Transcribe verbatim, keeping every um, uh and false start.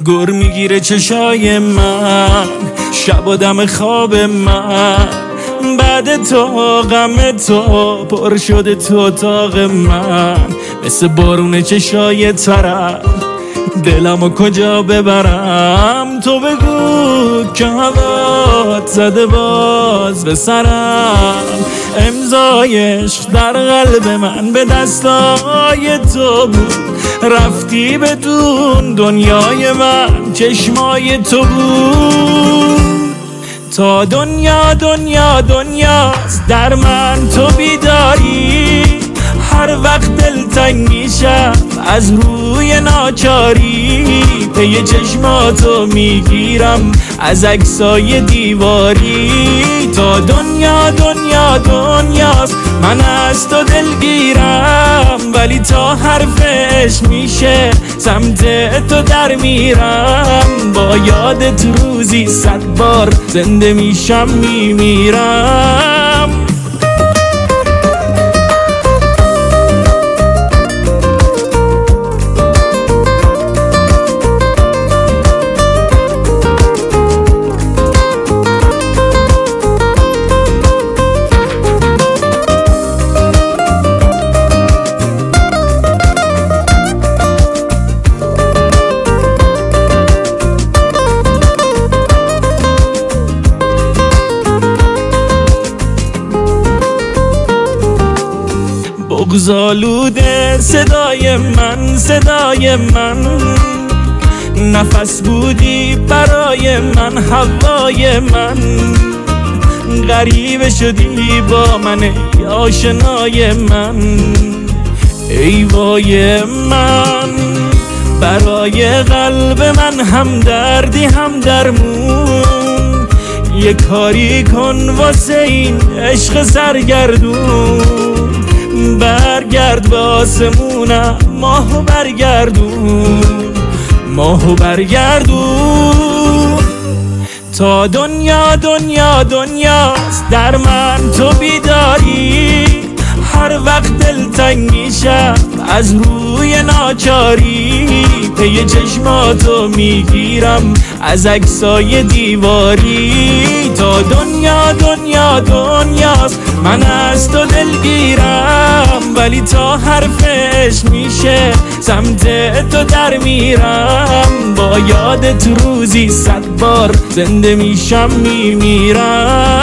گر میگیره چشای من، شب و دم خواب من، بعد تو غم تو پر شده تو اتاق من، مثل بارون چشای ترم دلمو کجا ببرم. تو بگو که هوات زده باز به سرم، امضای عشق در قلب من به دستای تو بود، رفتی بدون دنیای من چشمای تو بود. تا دنیا دنیا دنیاست در من تو بیداری، هر وقت دلتنگ میشم از روی ناچاری، پی چشماتو میگیرم از عکسای دیواری. تا دنیا دنیا دنیاست من از تو دلگیرم، ولی تا حرف عشق میشه سمت تو در میرم، با یادت روزی صد بار زنده میشم میمیرم. بغض‌آلوده صدای من، صدای من، نفس بودی برای من، هوای من، غریبه شدی با من ای آشنای من، ای وای من، برای قلب من هم دردی هم درمون، یه کاری کن واسه این عشق سرگردون، برگرد به آسمونم ماهو برگردون، ماهو برگردون. تا دنیا دنیا دنیاست در من تو بیداری، هر وقت دلتنگ میشم از روی ناچاری، پی چشماتو میگیرم از عکسای دیواری. تا دنیا دنیا دنیاست من از تو دلگیرم، ولی تا حرف عشق میشه سمت تو در میرم، با یادت روزی صد بار زنده میشم میمیرم.